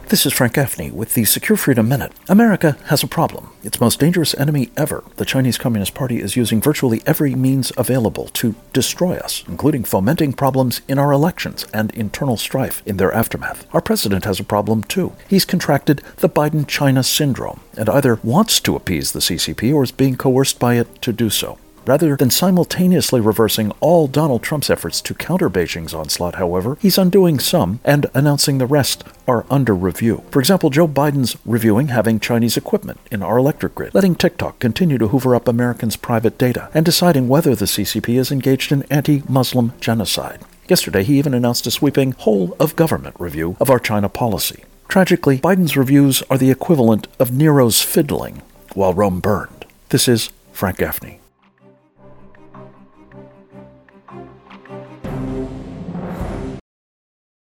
This is Frank Gaffney with the Secure Freedom Minute. America has a problem. Its most dangerous enemy ever, the Chinese Communist Party, is using virtually every means available to destroy us, including fomenting problems in our elections and internal strife in their aftermath. Our president has a problem too. He's contracted the Biden-China syndrome and either wants to appease the CCP or is being coerced by it to do so. Rather than simultaneously reversing all Donald Trump's efforts to counter Beijing's onslaught, however, he's undoing some and announcing the rest are under review. For example, Joe Biden's reviewing having Chinese equipment in our electric grid, letting TikTok continue to hoover up Americans' private data, and deciding whether the CCP is engaged in anti-Muslim genocide. Yesterday, he even announced a sweeping whole-of-government review of our China policy. Tragically, Biden's reviews are the equivalent of Nero's fiddling while Rome burned. This is Frank Gaffney.